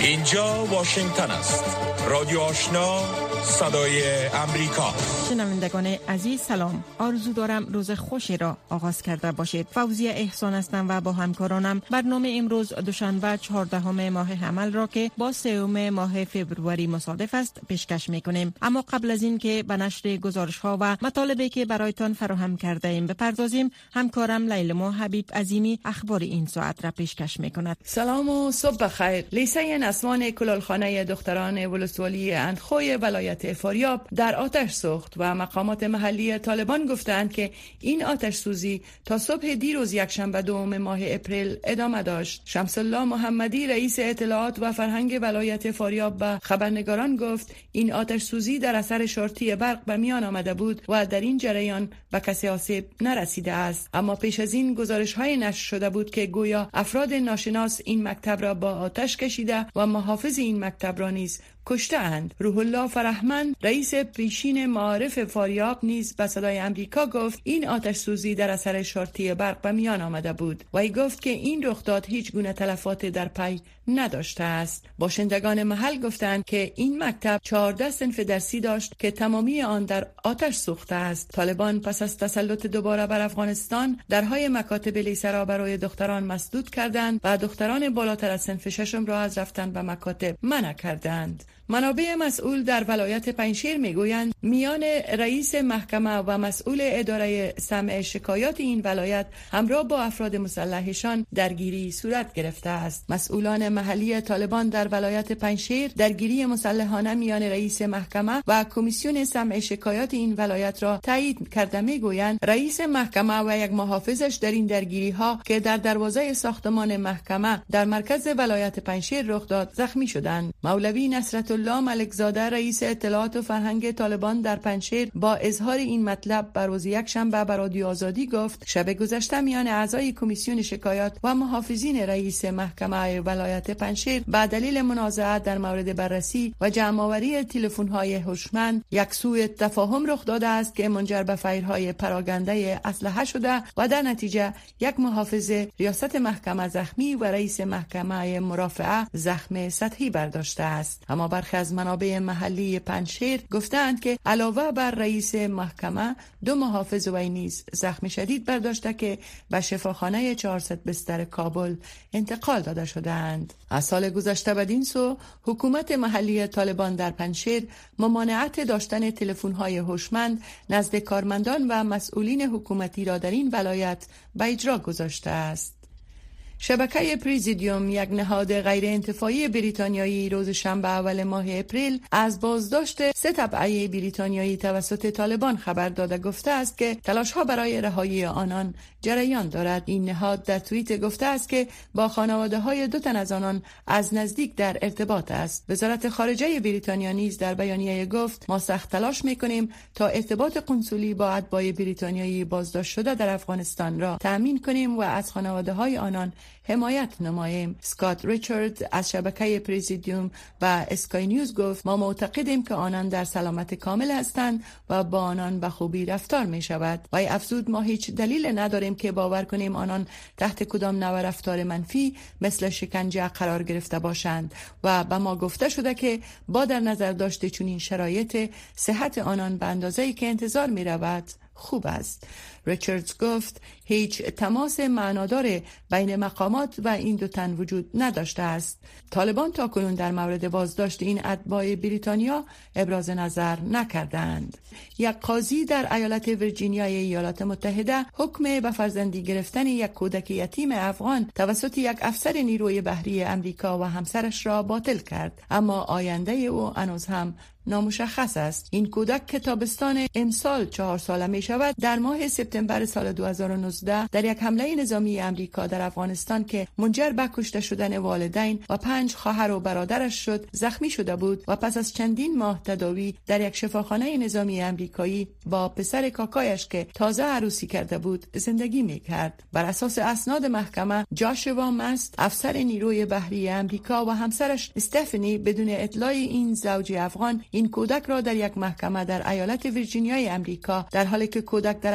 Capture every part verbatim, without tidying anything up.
اینجا واشنگتن است. رادیو آشنا، صدای امریکا. شنوندگان عزیز سلام. آرزو دارم روز خوشی را آغاز کرده باشید. فوزیه احسان هستم و با همکارانم برنامه امروز دوشنبه چهاردهم ماه حمل را که با سوم ماه فوریه مصادف است پیشکش میکنیم. اما قبل از این که به نشر گزارش ها و مطالبی که برایتان فراهم کرده ایم بپردازیم، همکارم لیلما حبیب عظیمی اخبار این ساعت را پیشکش میکند. سلام و صبح بخیر. لیسه نسوان کلالخانه دختران ولسوالی اندخوی ولایت فاریاب در آتش سوخت و مقامات محلی طالبان گفتند که این آتش سوزی تا صبح دیروز یکشنبه دوم ماه اپریل ادامه داشت. شمس الله محمدی رئیس اطلاعات و فرهنگ ولایت فاریاب به خبرنگاران گفت این آتش سوزی در اثر شورتی برق به میان آمده بود و در این جریان به کسی آسیب نرسیده است. اما پیش از این گزارش‌های نشر شده بود که گویا افراد ناشناس این مکتب را با آتش کشیده و محافظ این مکتب را نیز کشته اند. روح الله فرهمند رئیس پیشین معارف فاریاب نیز به صدای امریکا گفت این آتش سوزی در اثر شورتی برق به میان آمده بود و ای گفت که این رخداد هیچ گونه تلفات در پی نداشته است. باشندگان محل گفتند که این مکتب چهارده صنف درسی داشت که تمامی آن در آتش سوخته است. طالبان پس از تسلط دوباره بر افغانستان درهای مکاتب لیسه را برای دختران مسدود کردند و دختران بالاتر از صنف ششم را از رفتن به مکاتب منع کردند. منابع مسئول در ولایت پنجشیر میگویند میان رئیس محکمه و مسئول اداره سمع شکایات این ولایت همراه با افراد مسلحشان درگیری صورت گرفته است. مسئولان محلی طالبان در ولایت پنجشیر درگیری مسلحانه میان رئیس محکمه و کمیسیون سمع شکایات این ولایت را تایید کرده میگویند رئیس محکمه و یک محافظش در این درگیری ها که در دروازه ساختمان محکمه در مرکز ولایت پنجشیر رخ داد زخمی شدند. مولوی نصرت الله ملکزاده رئیس اطلاعات و فرهنگ طالبان در پنجشیر با اظهار این مطلب بر روز یکشنبه به رادیو آزادی گفت شب گذشته میان اعضای کمیسیون شکایات و محافظین رئیس محکمه ولایت پنجشیر به دلیل منازعه در مورد بررسی و جمع‌آوری تلفن‌های هوشمند یک سوء تفاهم رخ داده است که منجر به فایرهای پراگنده اسلحه شده و در نتیجه یک محافظ ریاست محکمه زخمی و رئیس محکمه مرافعه زخم سطحی برداشته است. اما برخی از منابع محلی پنجشیر گفتند که علاوه بر رئیس محکمه دو محافظ وی نیز زخم شدید برداشته که به شفاخانه چهارصد بستر کابل انتقال داده شدند. از سال گذشته بدین سو حکومت محلی طالبان در پنجشیر ممانعت داشتن تلفن‌های هوشمند نزد کارمندان و مسئولین حکومتی را در این ولایت به اجرا گذاشته است. شبکه پریزیدیوم یک نهاد غیر انتفاعی بریتانیایی روز شنبه اول ماه اپریل از بازداشت سه تبعه بریتانیایی توسط طالبان خبر داده گفته است که تلاش‌ها برای رهایی آنان جریان دارد. این نهاد در توییت گفته است که با خانواده‌های دو تن از آنان از نزدیک در ارتباط است. وزارت خارجه بریتانیا نیز در بیانیه گفت ما سخت تلاش می‌کنیم تا ارتباط قنسولی با اتباع بریتانیایی بازداشت شده در افغانستان را تأمین کنیم و از خانواده‌های آنان حمایت نماییم. اسکات ریچارد از شبکه پریزیدیوم و اسکای نیوز گفت ما معتقدیم که آنان در سلامت کامل هستند و با آنان به خوبی رفتار می شود. و افزود ما هیچ دلیل نداریم که باور کنیم آنان تحت کدام نوع رفتار منفی مثل شکنجه قرار گرفته باشند و به ما گفته شده که با در نظر داشته چنین شرایط صحت آنان به اندازه‌ای که انتظار می رود خوب است. ریچاردز گفت هیچ تماس معنادار بین مقامات و این دو تن وجود نداشته است. طالبان تاکنون در مورد بازداشت این اتباع بریتانیا ابراز نظر نکردند. یک قاضی در ایالت ویرجینیای ایالات متحده حکم به فرزندی گرفتن یک کودک یتیم افغان توسط یک افسر نیروی بحری امریکا و همسرش را باطل کرد، اما آینده او هنوز هم نامشخص است. این کودک که تابستان امسال چهار ساله می شود در ماه سپتامبر سال دو هزار و نوزده در یک حمله نظامی امریکا در افغانستان که منجر به کشته شدن والدین و پنج خواهر و برادرش شد زخمی شده بود و پس از چندین ماه تداوی در یک شفاخانه نظامی امریکایی با پسر کاکایش که تازه عروسی کرده بود زندگی می کرد. بر اساس اسناد محکمه جاشوا مست افسر نیروی بحری امریکا و همسرش استفانی بدون اطلاع این زوج افغان این کودک را در یک محکمه در ایالت ویرجینیای امریکا در حالی که کودک در افغانستان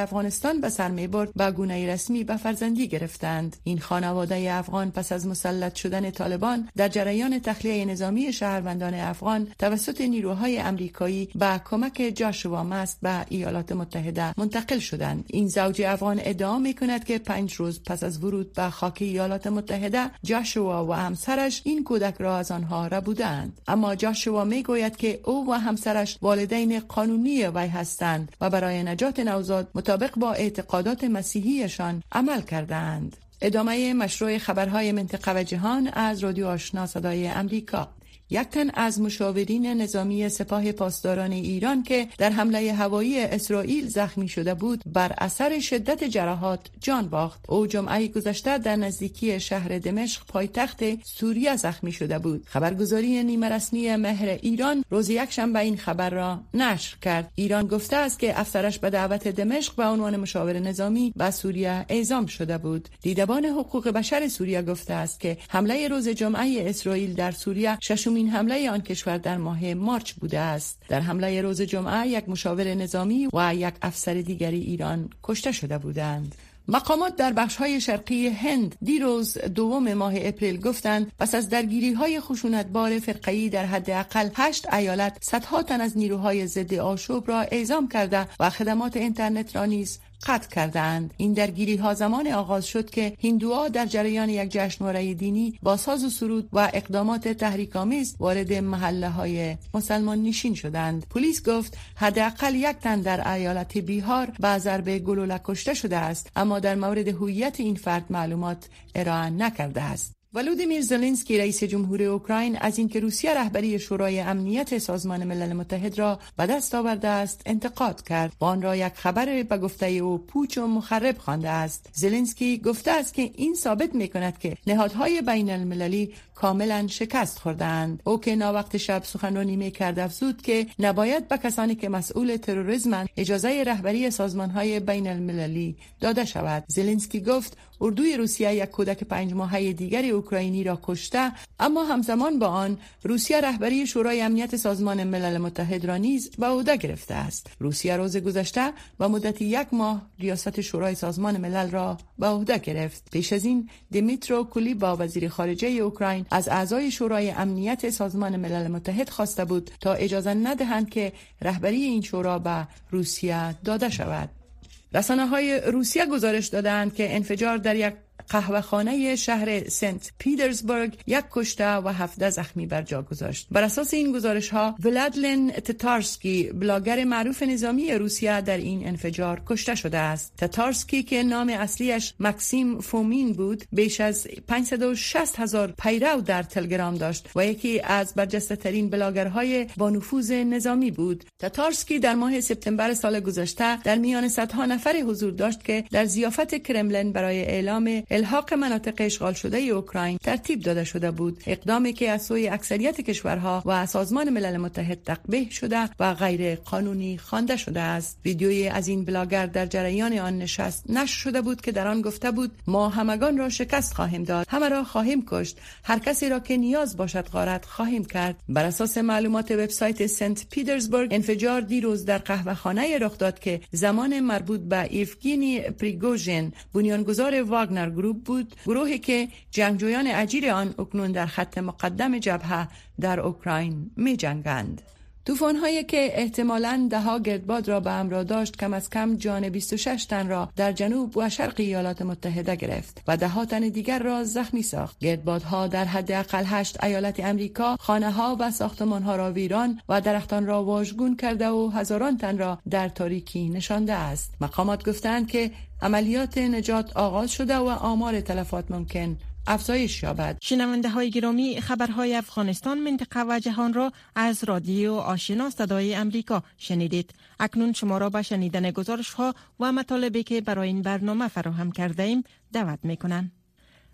افغانستان به سر می‌برد به گونه رسمی به فرزندی گرفتند. این خانواده افغان پس از مسلط شدن طالبان در جریان تخلیه نظامی شهروندان افغان توسط نیروهای آمریکایی با کمک جاشوا مست به ایالات متحده منتقل شدند. این زوج افغان ادعا می‌کند که پنج روز پس از ورود به خاک ایالات متحده جاشوا و همسرش این کودک را از آنها ربودند. اما جاشوا میگوید که او و همسرش والدین قانونی وی هستند و برای نجات نوزاد مطابق با اعتقادات مسیحیشان عمل کردند. ادامه مشروع خبرهای منطقه و جهان از رادیو آشنا صدای امریکا. یک تن از مشاورین نظامی سپاه پاسداران ایران که در حمله هوایی اسرائیل زخمی شده بود بر اثر شدت جراحات جان باخت. او جمعه گذشته در نزدیکی شهر دمشق پایتخت سوریه زخمی شده بود. خبرگزاری نیمه رسمی مهر ایران روز یکشنبه این خبر را نشر کرد. ایران گفته است که افسرش به دعوت دمشق به عنوان مشاور نظامی به سوریه اعزام شده بود. دیدبان حقوق بشر سوریه گفته است که حمله روز جمعه اسرائیل در سوریه ششمین این حمله آن کشور در ماه مارچ بوده است. در حمله روز جمعه یک مشاور نظامی و یک افسر دیگری ایران کشته شده بودند. مقامات در بخش‌های شرقی هند دیروز دوم ماه اپریل گفتند پس از درگیری‌های خشونتبار فرقه‌ای در حداقل هشت ایالت صدها تن از نیروهای ضد آشوب را اعزام کرده و خدمات اینترنت را نیز قطع کردند. این درگیری ها زمان آغاز شد که هندوها در جریان یک جشنواره دینی با ساز و سرود و اقدامات تحریک‌آمیز وارد محله های مسلمان نشین شدند. پلیس گفت حداقل یک تن در ایالت بیهار به ضربه گلوله کشته شده است، اما در مورد هویت این فرد معلومات ارائه نکرده است. ولودیمیر زلنسکی رئیس جمهور اوکراین از اینکه روسیه رهبری شورای امنیت سازمان ملل متحد را به دست آورده است انتقاد کرد و آن را یک خبر به گفته او پوچ و مخرب خوانده است. زلنسکی گفته است که این ثابت می‌کند که نهادهای بین المللی کاملا شکست خوردند. او که ناوقت شب سخنرانی می‌کرد افزود که نباید به کسانی که مسئول تروریسم اجازه رهبری سازمان‌های بین المللی داده شود. زلنسکی گفت اردوی روسیه یک کودک پنج ماهه دیگر اوکراینی را کشته، اما همزمان با آن روسیه رهبری شورای امنیت سازمان ملل متحد را نیز به عهده گرفته است. روسیه روز گذشته به مدت یک ماه ریاست شورای سازمان ملل را به عهده گرفت. پیش از این دیمیترو کولیبا وزیر خارجه اوکراین از اعضای شورای امنیت سازمان ملل متحد خواسته بود تا اجازه ندهند که رهبری این شورا به روسیه داده شود. رسانه‌های روسیه گزارش دادند که انفجار در یک قهوه‌خانه شهر سنت پیترزبورگ یک کشته و هفده زخمی بر جا گذاشت. بر اساس این گزارش‌ها ولادلن تتارسکی بلاگر معروف نظامی روسیه در این انفجار کشته شده است. تتارسکی که نام اصلیش مکسیم فومین بود بیش از پانصد و شصت هزار پیرو در تلگرام داشت و یکی از برجسته‌ترین بلاگرهای با نفوذ نظامی بود. تتارسکی در ماه سپتامبر سال گذشته در میان صدها نفر حضور داشت که در ضیافت کرملین برای اعلام الحاق مناطق اشغال شده اوکراین ترتیب داده شده بود، اقدامی که از سوی اکثریت کشورها و سازمان ملل متحد تقبیح شده و غیر قانونی خوانده شده است. ویدیویی از این بلاگر در جریان آن نشست نشر شده بود که در آن گفته بود ما همگان را شکست خواهیم داد، همه را خواهیم کشت، هر کسی را که نیاز باشد غارت خواهیم کرد. بر اساس معلومات وبسایت سنت پیترزبورگ انفجار دیروز در قهوه‌خانه رخ داد که زمان مربوط به ایفگینی پریگوژین بنیانگذار واگنر گروه بود، گروهی که جنگجویان اجیر آن اکنون در خط مقدم جبهه در اوکراین می جنگند. طوفان‌هایی که احتمالاً ده‌ها گردباد را به همراه داشت کم از کم جان بیست و شش تن را در جنوب و شرق ایالات متحده گرفت و ده‌ها تن دیگر را زخمی ساخت. گردبادها در حداقل هشت ایالت امریکا خانه‌ها و ساختمان‌ها را ویران و درختان را واژگون کرده و هزاران تن را در تاریکی نشانده است. مقامات گفتند که عملیات نجات آغاز شده و آمار تلفات ممکن افزایش یابد. شنونده های گرامی، خبرهای افغانستان، منطقه و جهان را از رادیو آشنا صدای امریکا شنیدید. اکنون شما را به شنیدن گزارش ها و مطالبی که برای این برنامه فراهم کرده ایم دعوت می کنم.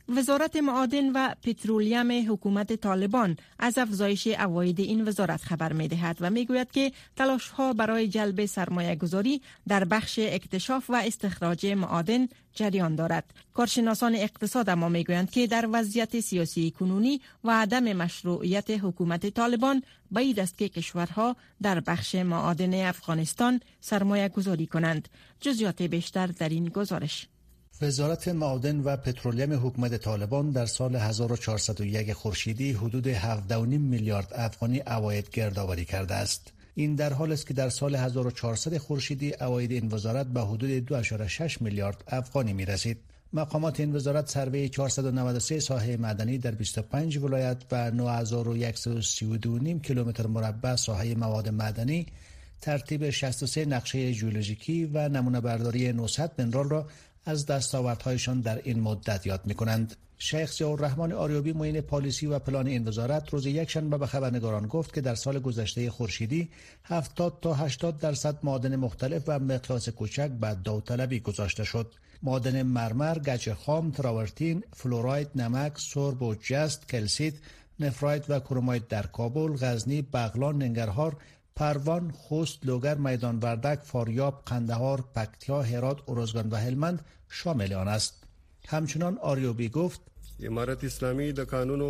وزارت معادن و پترولیم حکومت طالبان از افزایش عواید این وزارت خبر می دهد و می گوید که تلاش ها برای جلب سرمایه گذاری در بخش اکتشاف و استخراج معادن جریان دارد. کارشناسان اقتصاد اما می گویند که در وضعیت سیاسی کنونی و عدم مشروعیت حکومت طالبان بعید است که کشورها در بخش معادن افغانستان سرمایه گذاری کنند. جزئیات بیشتر در این گزارش. وزارت معادن و پترولیم حکومت طالبان در سال هزار و چهارصد و یک خورشیدی حدود هفده و نیم میلیارد افغانی عواید گردآوری کرده است. این در حالی است که در سال هزار و چهارصد خورشیدی عواید این وزارت به حدود دو ممیز شش میلیارد افغانی می رسید. مقامات این وزارت سروی چهارصد و نود و سه ساحه معدنی در بیست و پنج ولایت و نه هزار و صد و سی و دو و نیم کیلومتر مربع ساحه مواد معدنی، ترتیب شصت و سه نقشه ژئولوژیکی و نمونه برداری نهصد منرال را از دستاوردهایشان در این مدت یاد می‌کنند. شیخ ضیاءالرحمن آریابی معین پالیسی و پلان این وزارت روز یکشنبه به خبرنگاران گفت که در سال گذشته خورشیدی هفتاد تا هشتاد درصد معادن مختلف و مقیاس کوچک به داوطلبی گذاشته شد. معادن مرمر، گچ خام، تراورتین، فلوراید، نمک، سرب و جست، کلسیت، نفراید و کروماید در کابل، غزنی، بغلان، ننگرهار، پروان، خوست، لوگر، میدان وردک، فاریاب، قندهار، پکتیا، هرات، ارزگان و هلمند شامل آن است. همچنان آریوبی گفت امارت اسلامی د قانونو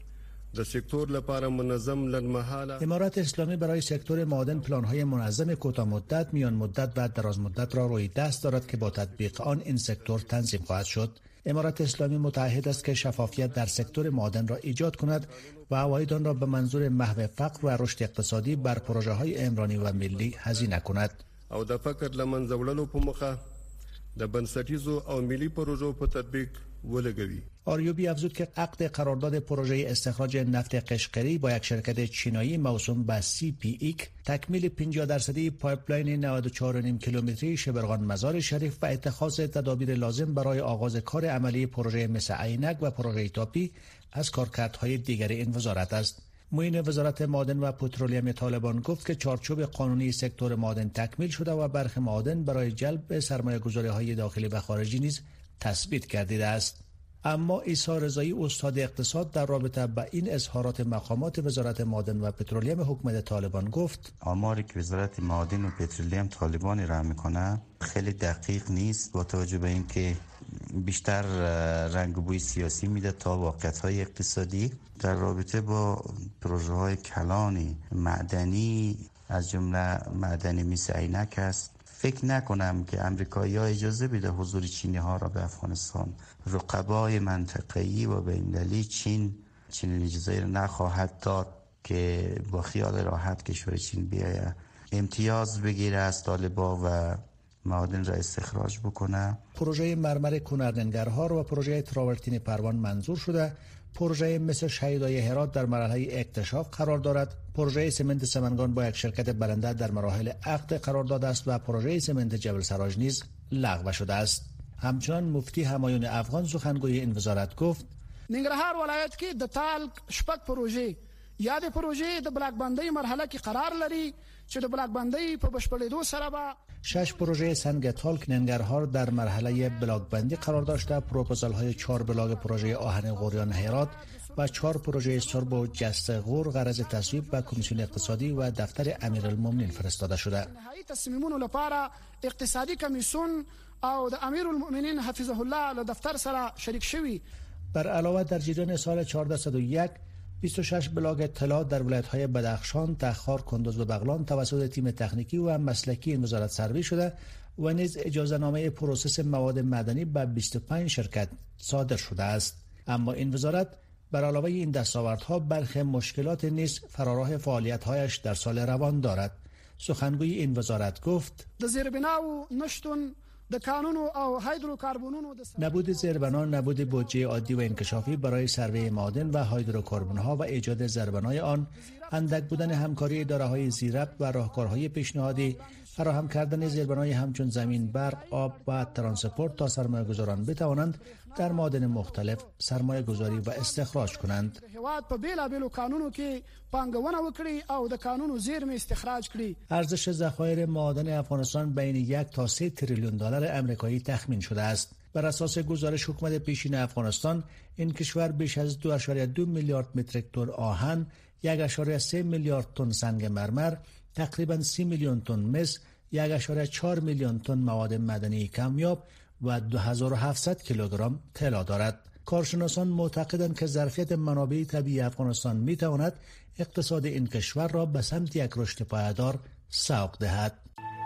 د سکتور لپاره منظم لنمحاله امارت اسلامی برای سکتور معادن پلان‌های منظم کوتاه مدت، میان مدت و دراز مدت را روی دست دارد که با تطبیق آن این سکتور تنظیم خواهد شد. امارت اسلامی متعهد است که شفافیت در سکتور معادن را ایجاد کند و عواید آن را به منظور محو فقر و رشد اقتصادی بر پروژه‌های عمرانی و ملی هزینه کند. او د فقر لمنځه وړلو په موخه د بنسټیزو او ملی پروژو په تطبیق ولګوي. آریوبی افزود که عقد قرارداد پروژه استخراج نفت قشقری با یک شرکت چینایی موسوم به سی پی ایک، تکمیل پنجاه درصدی پایپلاین نود و چهار و نیم کیلومتری شبرغان مزار شریف و اتخاذ تدابیر لازم برای آغاز کار عملی پروژه مس عینک و پروژه تاپی از کارکردهای دیگر این وزارت است. معین وزارت معادن و پترولیم طالبان گفت که چارچوب قانونی سکتور معادن تکمیل شده و برخی معادن برای جلب سرمایه‌گذاری‌های داخلی و خارجی نیز تثبیت گردیده است. اما عیسی رضایی استاد اقتصاد در رابطه با این اظهارات مقامات وزارت معادن و پترولیم حکومت طالبان گفت آماری که وزارت معادن و پترولیم طالبان را میکنه خیلی دقیق نیست، با توجه به اینکه بیشتر رنگ و بوی سیاسی میده تا واقعیت‌های اقتصادی. در رابطه با پروژه های کلان معدنی از جمله معدن مس عینک است، فکر نکنم که امریکایی‌ها اجازه بده حضور چینی ها را به افغانستان. رقبای منطقه‌ای و بین‌المللی چین چنین اجازه را نخواهد داد که با خیال راحت کشور چین بیاید امتیاز بگیره از طالبا و معادن را استخراج بکنه. پروژه مرمر کنرننگرهار و پروژه تراورتین پروان منظور شده. پروژه مس شهیدای هرات در مرحله اکتشاف قرار دارد. پروژه سمنت سمنگان با یک شرکت برنده در مراحل عقد قرار داده است و پروژه سمنت جبل سراج نیز لغو شده است. همچنان مفتی همایون افغان سخنگوی این وزارت گفت ننګرهار ولایت کې د تالک شپږ پروژې یا د پروژې د بلاک بندۍ مرحله کې قرار لري چې د بلاک بندۍ په بشپړېدو سره به شش پروژه سنگ تالک ننگرهار در مرحله بلاک بندی قرار داشته. پروپوزال های چهار بلاک پروژه آهن غوریان هرات و چهار پروژه سرب و جست غور غرض تصویب و کمیسیون اقتصادی و دفتر امیرالمومنین فرستاده شده. نهایی تصمیمونو لپاره اقتصادی کمیسیون او د امیرالمومنین حفظه الله له دفتر سره شریک شوی. بر علاوه در جریان سال چهاردهصد و یک بیست و شش بلاک اطلاع در ولایت‌های بدخشان، تخار، کندوز و بغلان توسط تیم تکنیکی و مسلکی این وزارت سروی شده و نیز اجازه‌نامه پروسس مواد معدنی به بیست و پنج شرکت صادر شده است. اما این وزارت بر علاوه این دستاوردها برخی مشکلات نیز فراراه فعالیت‌هایش در سال روان دارد. سخنگوی این وزارت گفت د زیربناو نشتون د کانونو او هایدروکاربنونو نبود زیربنا، نبود بودجه عادی و انکشافی برای سروی معادن و هایدروکاربن‌ها و ایجاد زیربنای آن، اندک بودن همکاری اداره‌های زیرربط و راهکارهای پیشنهادی، فراهم کردن زیربنای همچون زمین، برق، آب و ترانسپورت تا سرمایه‌گذاران بتوانند در معادن مختلف سرمایه‌گذاری و استخراج کنند. هواد په بیلا بیلو قانونو کې پانګونه وکړي او د قانونو زیرمې استخراج کړي. ارزش ذخایر معادن افغانستان بین یک تا سه تریلیون دلار آمریکایی تخمین شده است. بر اساس گزارش حکومت پیشین افغانستان، این کشور بیش از دو ممیز دو میلیارد متریک تن آهن، یک ممیز سه میلیارد تن سنگ مرمر، تقریباً سی میلیون تن مس، یک ممیز چهار میلیون تن مواد معدنی کمیاب و دو هزار و هفتصد کیلوگرم طلا دارد. کارشناسان معتقدند که ظرفیت منابع طبیعی افغانستان میتواند اقتصاد این کشور را به سمت یک رشد پایدار سوق دهد.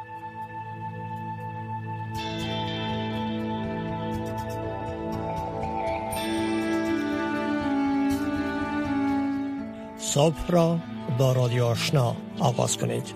صبح را با رادیو آشنا آغاز کنید.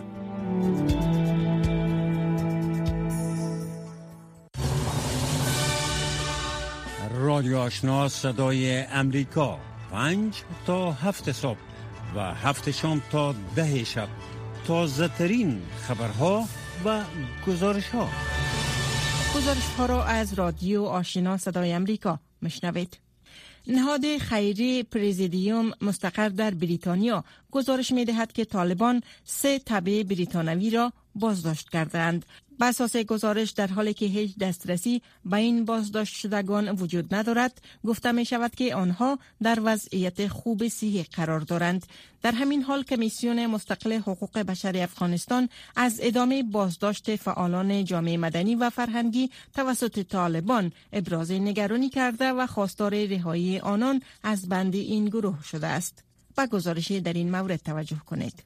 رادیو آشنا صدای امریکا، پنج تا هفت صبح و هفت شام تا ده شب، تازه ترین خبرها و گزارش ها. گزارش ها را از رادیو آشنا صدای امریکا مشنوید. نهاد خیری پرزیدیوم مستقر در بریتانیا گزارش می دهد که طالبان سه تبع بریتانوی را بازداشت کردند. بر اساس گزارش، در حالی که هیچ دسترسی به این بازداشت شدگان وجود ندارد، گفته می شود که آنها در وضعیت خوب صحی قرار دارند. در همین حال کمیسیون مستقل حقوق بشر افغانستان از ادامه بازداشت فعالان جامعه مدنی و فرهنگی توسط طالبان ابراز نگرانی کرده و خواستار رهایی آنان از بند این گروه شده است. به گزارش در این مورد توجه کنید.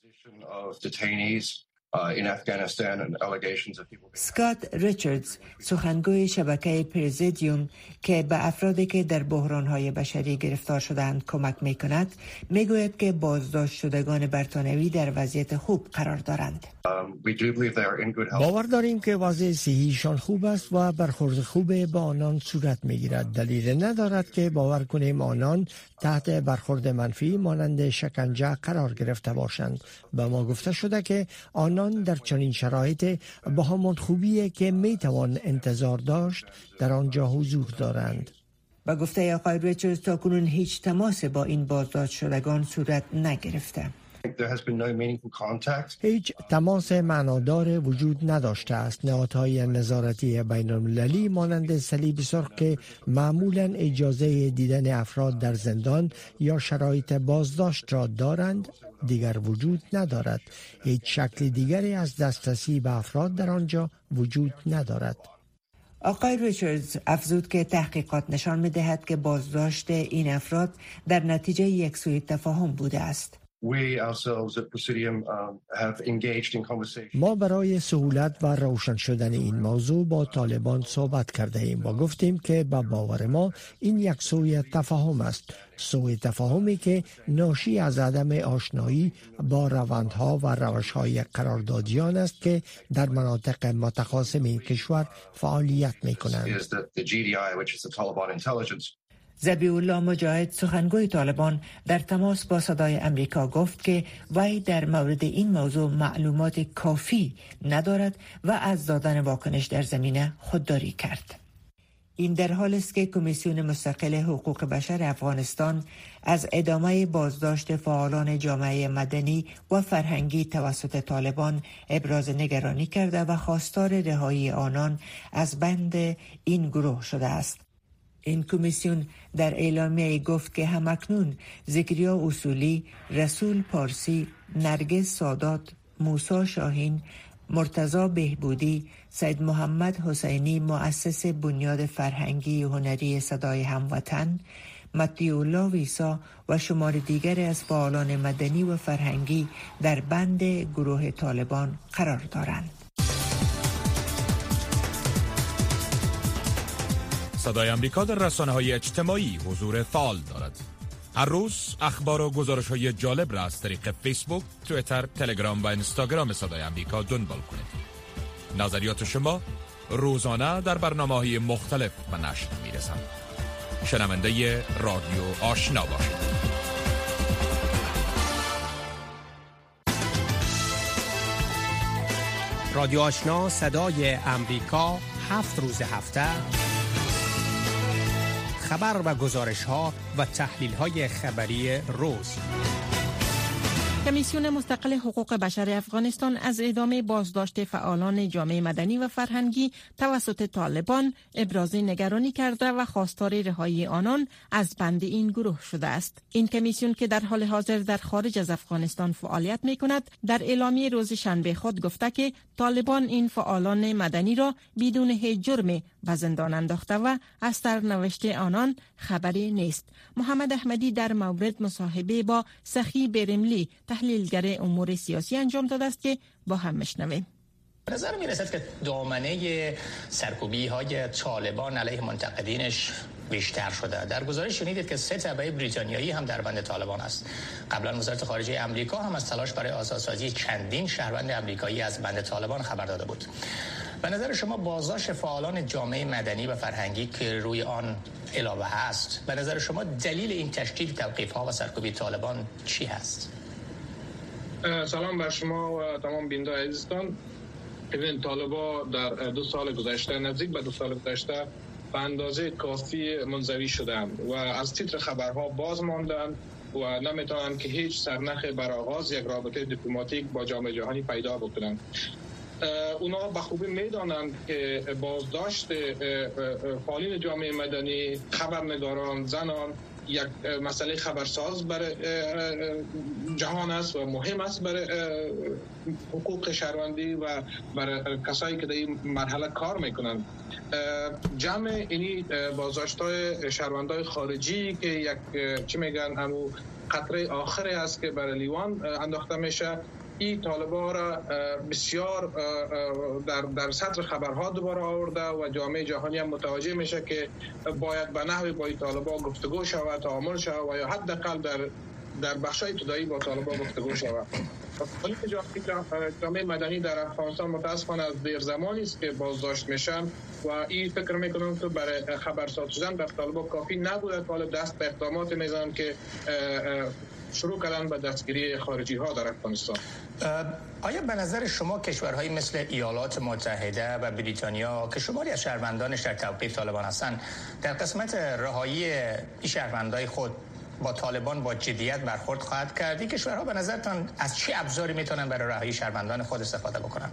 اسکات ریچاردز، سخنگوی شبکه پرزیدیوم که به افرادی که در بحران‌های بشری گرفتار شده‌اند کمک می‌کند، می‌گوید که بازداشت شدگان بریتانوی در وضعیت خوب قرار دارند. باور داریم که وضع صحیشان خوب است و برخورد خوب با آنان صورت می‌گیرد. دلیل ندارد که باور کنیم آنان تحت برخورد منفی مانند شکنجه قرار گرفته باشند. به ما گفته شده که آنان در چنین شرایط با همان خوبیه که میتوان انتظار داشت در آنجا حضور دارند. با گفته آقای ریچاردز، تاکنون هیچ تماس با این بازداشت شدگان صورت نگرفته. هیچ تماس معنادار وجود نداشته است. نهادهای نظارتی بین المللی مانند صلیب سرخ که معمولا اجازه دیدن افراد در زندان یا شرایط بازداشت را دارند دیگر وجود ندارد. هیچ شکل دیگری از دسترسی به افراد در آنجا وجود ندارد. آقای ریچاردز افزود که تحقیقات نشان می‌دهد که بازداشت این افراد در نتیجه یکسوی تفاهم بوده است. ما برای سهولت و روشن شدن این موضوع با طالبان صحبت کرده ایم و گفتیم که به باور ما این یک سوی تفاهم است. سوی تفاهمی که ناشی از عدم آشنایی با روندها و روشهای قراردادیان است که در مناطق متخاصم این کشور فعالیت می کنند. ذبیح الله مجاهد، سخنگوی طالبان، در تماس با صدای امریکا گفت که وی در مورد این موضوع معلومات کافی ندارد و از دادن واکنش در زمینه خودداری کرد. این در حالی است که کمیسیون مستقل حقوق بشر افغانستان از ادامه بازداشت فعالان جامعه مدنی و فرهنگی توسط طالبان ابراز نگرانی کرده و خواستار رهایی آنان از بند این گروه شده است. این کمیسیون در اعلامیه گفت که همکنون ذکریا اصولی، رسول پارسی، نرگس سادات، موسی شاهین، مرتضی بهبودی، سید محمد حسینی مؤسس بنیاد فرهنگی هنری صدای هموطن، مطیع‌الله ویسا و شمار دیگر از فعالان مدنی و فرهنگی در بند گروه طالبان قرار دارند. صدای امریکا در رسانه‌های اجتماعی حضور فعال دارد. هر روز اخبار و گزارش‌های جالب را از طریق فیسبوک، توییتر، تلگرام و اینستاگرام صدای امریکا دنبال کنید. نظریات شما روزانه در برنامه‌های مختلف به نشر می‌رسند. شنونده رادیو آشنا باشید. رادیو آشنا صدای امریکا هفت روز هفته خبر و گزارش ها و تحلیل های خبری روز. کمیسیون مستقل حقوق بشر افغانستان از ادامه بازداشت فعالان جامعه مدنی و فرهنگی توسط طالبان ابراز نگرانی کرده و خواستار رهایی آنان از بند این گروه شده است. این کمیسیون که در حال حاضر در خارج از افغانستان فعالیت می کند، در اعلامیه روز شنبه خود گفته که طالبان این فعالان مدنی را بدون هیچ جرمی به زندان انداخته و از سرنوشت آنان خبری نیست. محمد احمدی در مورد مصاحبه با سخی برملی تحلیلگر امور سیاسی انجام داده است که با هم میشنویم. به نظر می رسد که دامنه سرکوبی های طالبان علیه منتقدینش بیشتر شده. در گزارش شنیدید که سه تبع بریتانیایی هم در بند طالبان است. قبلا وزارت خارجه آمریکا هم از تلاش برای آزادسازی چندین شهروند آمریکایی از بند طالبان خبر داده بود. به نظر شما بازداشت فعالان جامعه مدنی و فرهنگی که روی آن علاوه هست، به نظر شما دلیل این تشدید توقیف‌ها و سرکوبی طالبان چی هست؟ سلام بر شما و تمام بیننده عزیزان. این طالبان در دو سال گذشته، نزدیک به دو سال گذشته، به اندازه کافی منزوی شدند و از تیتر خبرها باز ماندند و نمیتونند که هیچ سرنخ بر آغاز یک رابطه دیپلماتیک با جامعه جهانی پیدا بکنند. اونا به خوبی میدانند که بازداشت فعالین جامعه مدنی، خبرنگاران، زنان یک مسئله خبرساز برای جهان است و مهم است برای حقوق شهروندی و برای کسایی که در این مرحله کار میکنند. جمع اینی بازداشت‌های شهروندای خارجی که یک چی میگن همو قطره آخری است که برای لیوان انداخته میشه، این طالبان را بسیار در در سطر خبرها دوباره آورده و جامعه جهانی هم متوجه میشه که باید به نحوی با این طالبان گفتگو شود، تعامل شود و یا حداقل در در بخشای ابتدایی با طالبان گفتگو شود. ولی جامعه مدنی در افغانستان متاسفانه از دیر زمانی است که بازداشت میشن و این فکر میکنم که برای خبرساز شدن در طالبان کافی نبوده. طالب دست به اقدامات میزنن که شروع کردن به دستگیری خارجی ها در افغانستان. آیا به نظر شما کشورهایی مثل ایالات متحده و بریتانیا که شماری از شهروندانش در توقیف طالبان هستند، در قسمت رهایی این شهروندای خود با طالبان با جدیت برخورد خواهد کرد؟ این کشورها به نظرتان از چه ابزاری میتونن برای رهایی شهروندان خود استفاده بکنن؟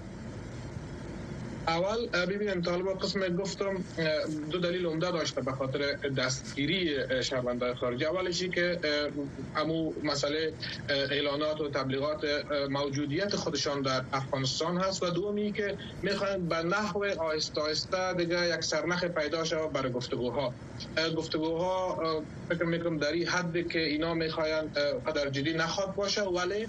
اول ببینیم طالبان قسم گفتم دو دلیل عمده داشته به خاطر دستگیری شهروندان خارجی. اولشی که همو مسئله اعلانات و تبلیغات موجودیت خودشان در افغانستان هست و دومی که میخواین به نحو آهسته آهسته دیگه یک سرنخ پیدا شود برای گفتگوها. گفتگوها فکر میکنم در این حد که اینا میخواین قدر جدی نخواد باشه، ولی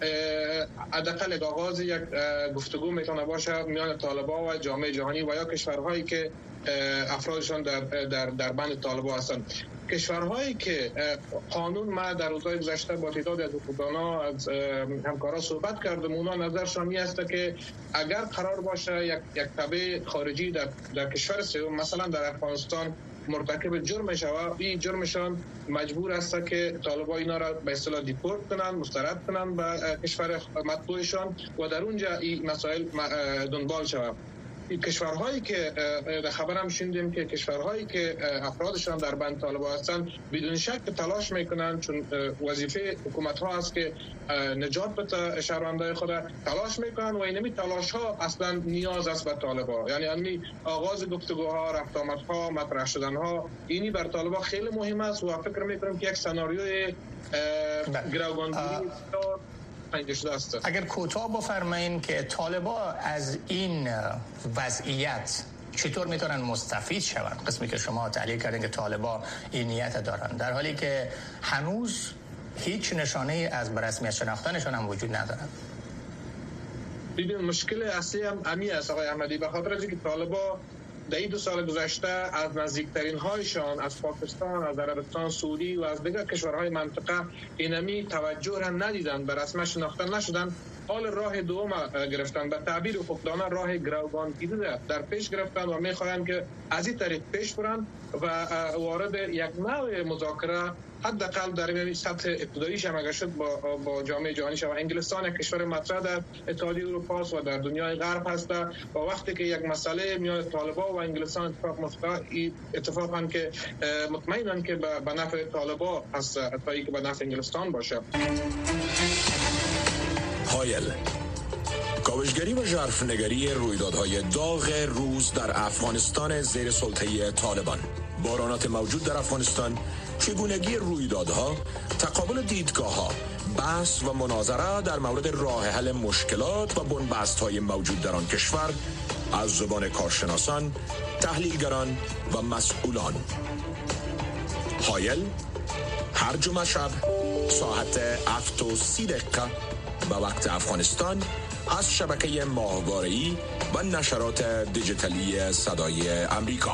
حداقل آغاز یک گفتگو میتونه باشه میان طالبان و جامعه جهانی و یا کشورهایی که افرادشان در در در بند طالبان هستند. کشورهایی که قانون، ما در روزهای گذشته با تعدادی از حقوقدانا از همکارا صحبت کردم، اونا نظرشان این است که اگر قرار باشه یک یک تبع خارجی در در کشور سوم مثلا در افغانستان مرتکب جرم شود، این جرمشان مجبور است که طالبان اینا را به اصطلاح دیپورت کنن، مسترد کنن به کشور مطبوعشان و در اونجا این مسائل دنبال شود. کشورهایی که در خبرم شنیدیم که کشورهایی که افرادشان در بند طالبان هستند بدون شک تلاش میکنن، چون وظیفه حکومت ها است که نجات بده شهروندای خود، تلاش میکنن و اینمی تلاش ها اصلا نیاز است به طالبان. یعنی همین آغاز گفتگوها، رفت آمد ها، مطرح شدن ها، اینی بر طالبان خیلی مهم است و فکر میکنم که یک سناریوی گروگانگیری اگر کوتاه بفرمایین که طالبان از این وضعیت چطور میتونن مستفید شوند؟ قسمی که شما تحلیل کردین که طالبان این نیت دارن در حالی که هنوز هیچ نشانه از برسمیت شناختنشون هم وجود ندارن. ببین مشکل اصلی هم امی است آقای احمدی، به خاطر اینکه طالبان در این دو سال گذشته از نزدیکترین هایشان از پاکستان، از عربستان سعودی و از دیگر کشورهای منطقه اینمی توجه را ندیدن، به رسمیت شناخته نشدن. حال راه دوم گرفتن، به تعبیر حقوقدانا راه گروگانگیری در پیش گرفتن و میخواهند که از این طریق پیش برن و وارد یک نوع مذاکره حداقل در این سطح ابتداییش هم اگر شد با با جامعه جهانی شود. انگلستان یک کشور مطرح در اتحادیه اروپا است و در دنیای غرب هست و وقتی که یک مسئله میان طالبان و انگلستان اتفاق میفته، اتفاقا که مطمئنن که به نفع طالبان هست تا اینکه به نفع انگلستان باشه. هایل، کاوشگری و ژرفنگری رویدادهای داغ روز در افغانستان زیر سلطه طالبان، بارانات موجود در افغانستان، چگونگی رویدادها، تقابل دیدگاه‌ها، بحث و مناظره در مورد راه حل مشکلات و بنبست‌های موجود در آن کشور از زبان کارشناسان، تحلیلگران و مسئولان. هایل هر جمعه شب ساعت هفت و سی دقیقه به وقت افغانستان از شبکه ماهواره‌ای و نشرات دیجیتالی صدای امریکا.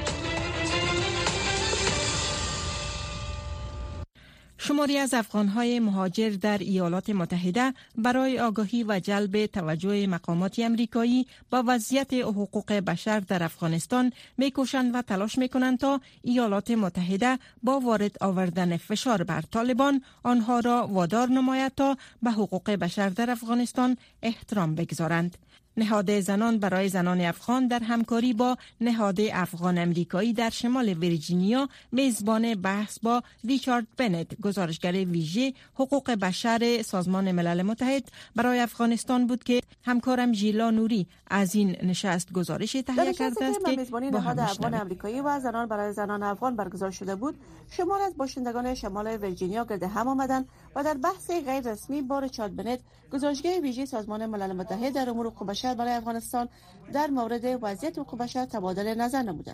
شماری از افغان‌های مهاجر در ایالات متحده برای آگاهی و جلب توجه مقامات آمریکایی با وضعیت حقوق بشر در افغانستان می‌کوشند و تلاش می‌کنند تا ایالات متحده با وارد آوردن فشار بر طالبان آنها را وادار نماید تا به حقوق بشر در افغانستان احترام بگذارند. نهاد زنان برای زنان افغان در همکاری با نهاد افغان امریکایی در شمال ویرجینیا میزبان بحث با ریچارد بنت، گزارشگر ویژه حقوق بشر سازمان ملل متحد برای افغانستان بود که همکارم ژیلا نوری از این نشست گزارش تهیه کرده است که میزبانی نهاد افغان امریکایی و زنان برای زنان افغان برگزار شده بود. شمار از باشندگان شمال ویرجینیا گرد هم آمدند و در بحث غیر رسمی با ریچارد بنت، گزارشگر ویژه سازمان ملل متحد در امور حقوق بشر برای افغانستان در مورد وضعیت حقوق بشر تبادل نظر نمودند.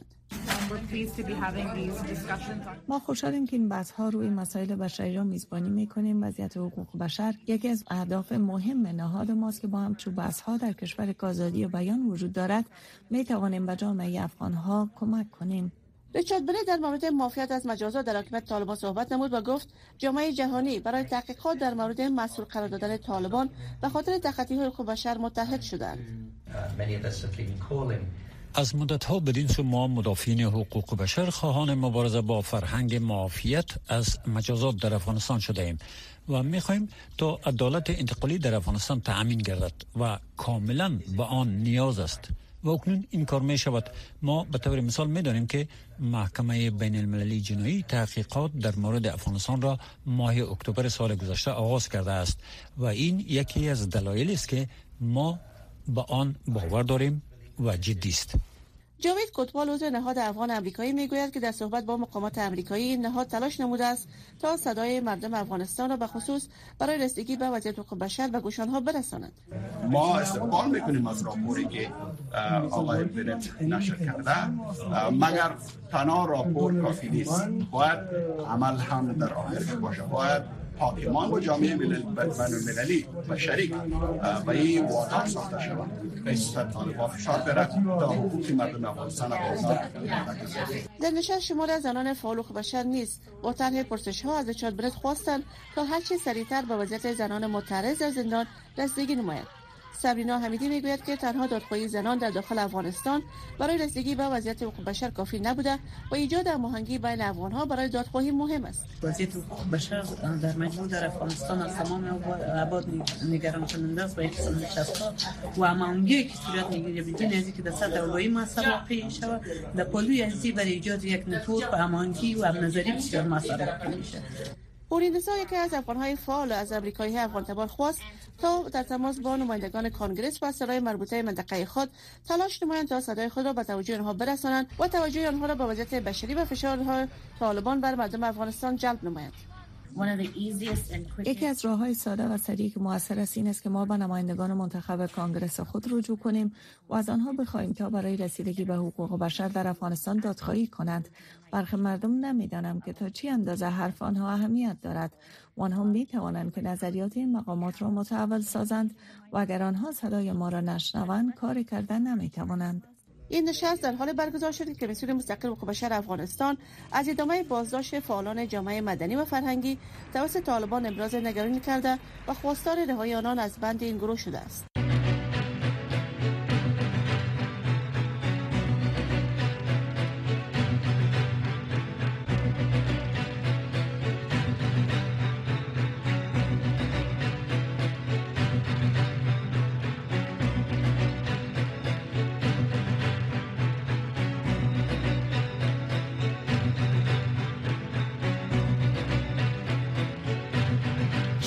ما خوشحالیم که این بحث‌ها روی مسائل بشری را میزبانی می‌کنیم. وضعیت حقوق بشر یکی از اهداف مهم نهاد ماست که با همچون بحث‌ها در کشور که آزادی و بیان وجود دارد می‌توانیم به جامعه افغان‌ها کمک کنیم. ریچارد بنت در مورد معافیت از مجازات در حکومت طالبان صحبت نمود و گفت جامعه جهانی برای تحقیقات در مورد مسئول قرار دادن طالبان به خاطر تخطی‌های حقوق بشر متحد شدند. از مدت‌ها بدین سو ما مدافعین حقوق بشر خواهان مبارزه با فرهنگ معافیت از مجازات در افغانستان شده ایم و می‌خواهیم تا عدالت انتقالی در افغانستان تأمین گردد و کاملاً به آن نیاز است. و اکنون این کار می شود. ما به طور مثال می دانیم که محکمه بین المللی جنایی تحقیقات در مورد افغانستان را ماه اکتبر سال گذشته آغاز کرده است و این یکی از دلایلی است که ما به آن باور داریم و جدی است. جاوید کوتوال عضو نهاد افغان امریکایی میگوید که در صحبت با مقامات امریکایی این نهاد تلاش نموده است تا صدای مردم افغانستان را به خصوص برای رسیدگی به وضعیت حقوق بشر به گوش آنها برساند. ما استقبال میکنیم از راپوری که آقای بنت نشر کرده، مگر تنها راپور کافی نیست، باید عمل هم در آخرش باشه. باید حاکمان و جامعه بین‌المللی و شریک و این وادار ساخته شود به سر طالبان فشار برد تا حقوق مردم افغانستان در نشست شمار از زنان فعال حقوق بشر نیز با طرح پرسش‌ها از ریچارد بنت خواستند تا هرچه سریعتر به وضعیت زنان معترض در زندان رسیدگی نماید. سبرینا حمیدی میگوید که تنها دادخواهی زنان در داخل افغانستان برای رسیدگی به وضعیت حقوق بشر کافی نبوده و ایجاد هماهنگی بین افغان‌ها برای دادخواهی مهم است. وضعیت حقوق بشر در مجموع در افغانستان از تمام ابعاد نگران کننده است و یک نشست‌ها و هماهنگی که صورت می‌گیرد بدون از اینکه در سطح اولوی مسئله واقع شود در پلوی ازی برای ایجاد یک نتورک و هماهنگی و هم‌نظری بسیار مسئله میشه. پورینسا یکی از افغان‌های فعال از امریکایی افغان تبار خواست تا در تماس با نمایندگان کانگرس و سرای مربوطه منطقه خود تلاش نمایند تا صدای خود را به توجه آنها برسانند و توجه آنها را به وضعیت بشری و فشارهای طالبان بر مردم افغانستان جلب نمایند. یکی از راه‌های ساده و سریع که موثر است این است که ما به نمایندگان منتخب کانگرس خود رجوع کنیم و از آنها بخواهیم تا برای رسیدگی به حقوق بشر در افغانستان دادخواهی کنند. برخی مردم نمی‌دانند که تا چه اندازه حرف آنها اهمیت دارد و آنها می‌توانند که نظریات این مقامات را متحول سازند و اگر آنها صدای ما را نشنوند کاری کردن نمی‌توانند. این نشست در حال برگزار شد که کمیسیون مستقل حقوق بشر افغانستان از ادامه بازداشت فعالان جامعه مدنی و فرهنگی توسط طالبان ابراز نگرانی کرده و خواستار رهایی آنان از بند این گروه شده است.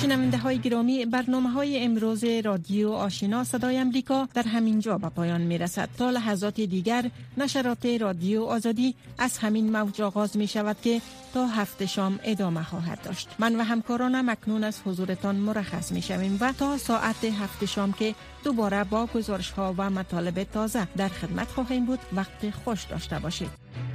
شنونده های گرامی، برنامه های امروز رادیو آشنا صدای امریکا در همین جا به پایان می رسد. تا لحظات دیگر نشرات رادیو آزادی از همین موج آغاز می شود که تا هفت شام ادامه خواهد داشت. من و همکارانم اکنون از حضورتان مرخص می شویم و تا ساعت هفت شام که دوباره با گزارش ها و مطالب تازه در خدمت خواهیم بود، وقت خوش داشته باشید.